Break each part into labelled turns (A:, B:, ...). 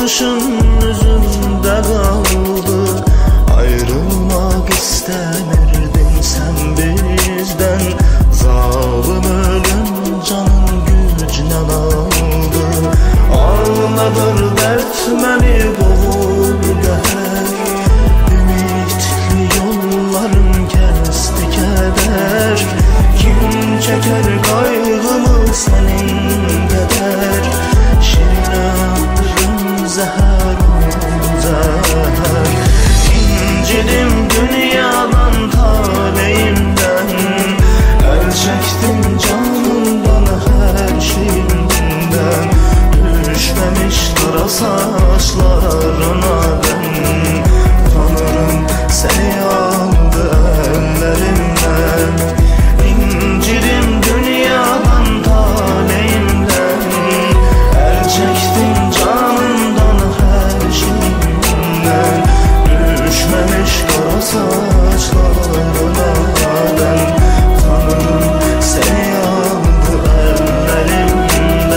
A: bakışın üzümde kaldı. Ayrılmak istemirdim sen bizden. Zalim ölüm canın gücüne aldı. Ağladır dert beni boğur der. Ümitli yollarım kesti keder. Kim çeker kaygımı senin kadar? Şirin ömrüm zehir zehir. İncidim dünyadan taleyimden. El çektim canımdan her şeyimden. Düşmemiş kara saçlarına ben. Tanrım seni aldı ellerimden. İncidim dünyadan taleyimden. El çektim canımdan her şeyimden. Düşmemiş kara saçlarına ben. Tanrım seni aldı ellerimden.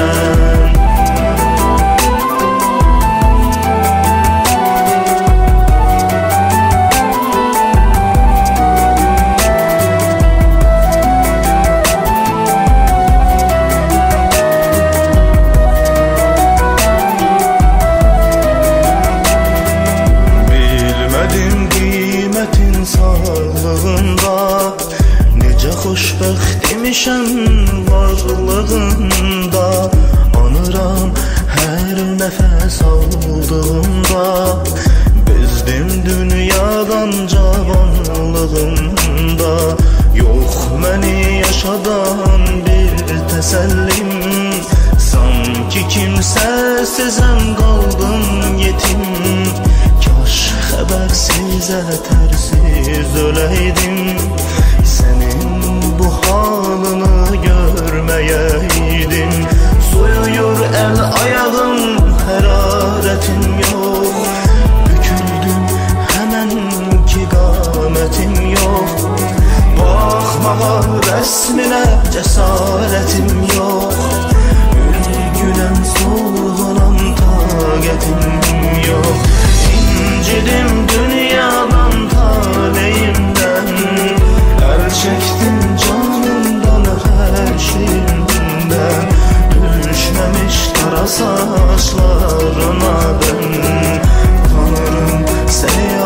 A: Bilmedim kıymetin sağlığında. Nece xoşbəxt imişəm varlığında. Anıram hər nəfəs aldığımda. Bezdim dünyadan cavanlığımda. Yox məni yaşadan bir təsəllim. Sanki kimsəsizəm qaldım yetim. Kaş xəbərsiz ətərsiz öləydim. Sənin bu halını görməyəydim. Soyuyur el ayağım, hərarətim yox. Büküldüm həmən ki qamətim yox. Baxmağa rəsminə cəsarətim yox. Ürgünəm solğunam taqətim yox. İncidim dünyadan taleyimden. El çektim canımdan her şeyimden. Düşmemiş kara saçlarına ben. Tanrım seni